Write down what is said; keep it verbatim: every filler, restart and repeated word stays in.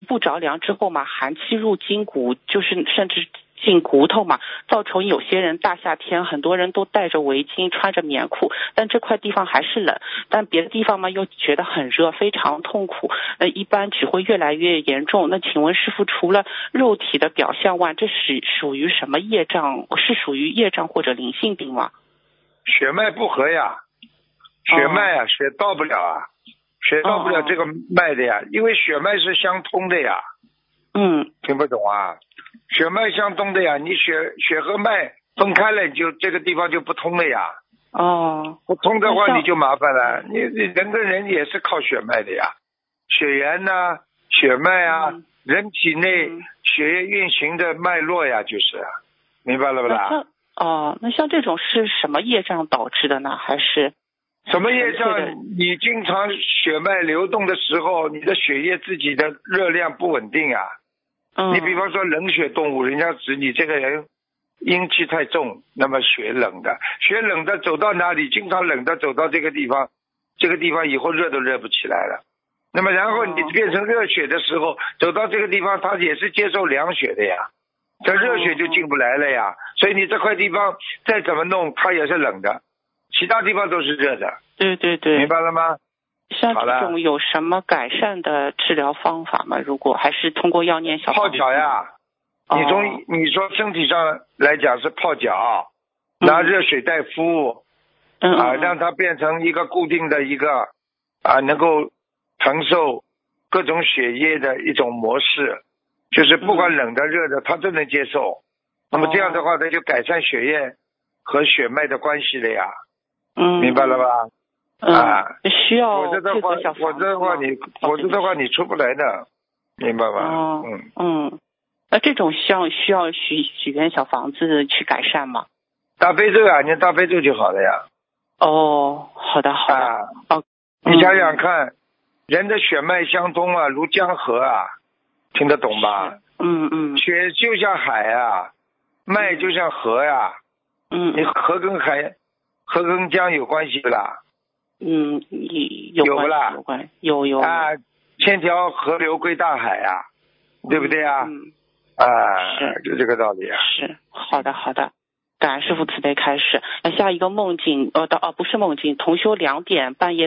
不着凉之后嘛，寒气入筋骨，就是甚至进骨头嘛，造成有些人大夏天很多人都戴着围巾穿着棉裤，但这块地方还是冷，但别的地方嘛又觉得很热，非常痛苦，呃，一般只会越来越严重。那请问师父，除了肉体的表象外，这是属于什么业障？是属于业障或者灵性病吗？ 血脉不和呀，血脉啊，哦、血到不了啊，血到不了这个脉的呀，哦、因为血脉是相通的呀。 嗯， 听不懂啊？血脉相通的呀，你血血和脉分开了，就这个地方就不通了呀。 哦， 不通的话你就麻烦了，你你人跟人也是靠血脉的呀，血缘呐、啊、血脉啊、嗯，人体内血液运行的脉络呀，就是，明白了不啦？ 哦，那像这种是什么业障导致的呢？还是什么业障？你经常血脉流动的时候，你的血液自己的热量不稳定啊。 嗯， 你比方说冷血动物，人家指你这个人阴气太重，那么血冷的，血冷的走到哪里，经常冷的走到这个地方，这个地方以后热都热不起来了。那么然后你变成热血的时候，走到这个地方，它也是接受凉血的呀，这热血就进不来了呀。所以你这块地方再怎么弄，它也是冷的，其他地方都是热的。 对对对， 明白了吗？ 像这种有什么改善的治疗方法吗？如果还是通过药念小泡脚呀，你从、哦、你说身体上来讲是泡脚，拿热水袋敷， 嗯啊，让它变成一个固定的一个啊，能够承受各种血液的一种模式，就是不管冷的热的，它都能接受。那么这样的话，它就改善血液和血脉的关系了呀。 嗯， 明白了吧？ 嗯、 啊， 需要否则的话，否则的话你，否则的话你出不来的，明白吗？ 哦， 嗯嗯，那这种需要需要许许愿小房子去改善吗？ 大悲咒啊，念大悲咒就好了呀。 哦，好的好的。 啊、 哦， 你想想看，嗯、人的血脉相通啊，如江河啊，听得懂吧？ 嗯嗯。 血就像海啊，脉就像河呀、啊。 嗯。 你河跟海。河跟江有关系不啦？ 嗯，有有不啦？ 有关有有啊，千条河流归大海啊，对不对啊？ 嗯， 啊， 是就这个道理啊。 是，好的好的，感恩师父慈悲开示。那下一个梦境，呃，的哦不是梦境，同修两点半夜。